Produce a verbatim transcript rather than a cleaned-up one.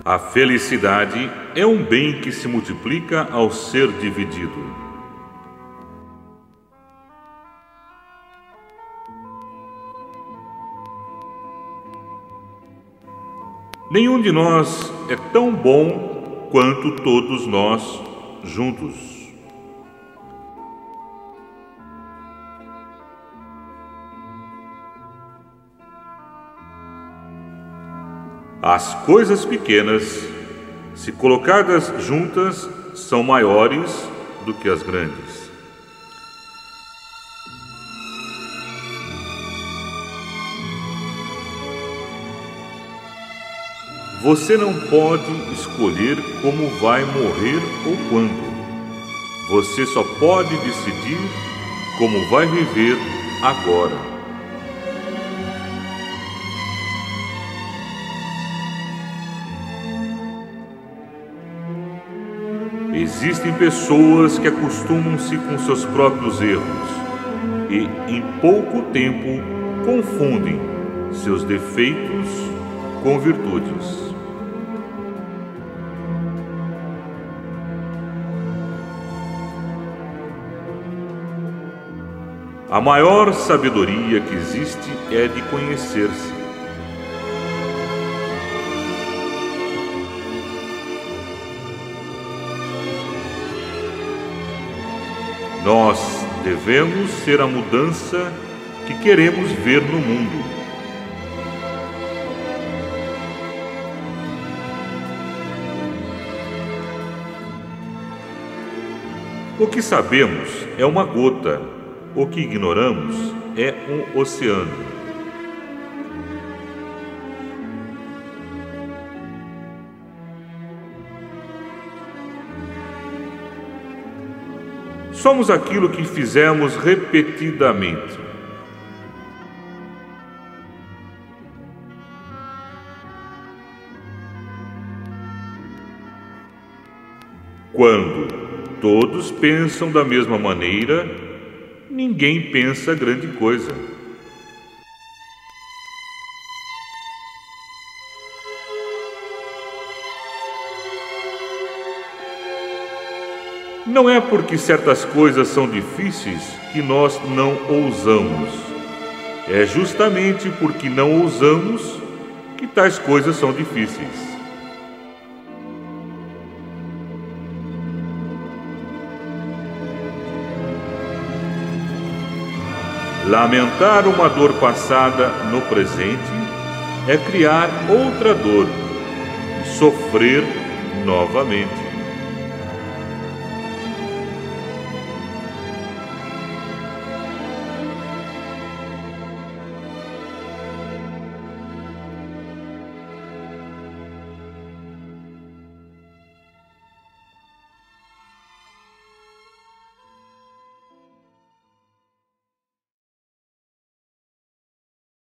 A felicidade é um bem que se multiplica ao ser dividido. Nenhum de nós é tão bom quanto todos nós juntos. As coisas pequenas, se colocadas juntas, são maiores do que as grandes. Você não pode escolher como vai morrer ou quando. Você só pode decidir como vai viver agora. Existem pessoas que acostumam-se com seus próprios erros e, em pouco tempo, confundem seus defeitos com virtudes. A maior sabedoria que existe é de conhecer-se. Nós devemos ser a mudança que queremos ver no mundo. O que sabemos é uma gota, o que ignoramos é um oceano. Somos aquilo que fizemos repetidamente. Quando todos pensam da mesma maneira, ninguém pensa grande coisa. Não é porque certas coisas são difíceis que nós não ousamos. É justamente porque não ousamos que tais coisas são difíceis. Lamentar uma dor passada no presente é criar outra dor e sofrer novamente.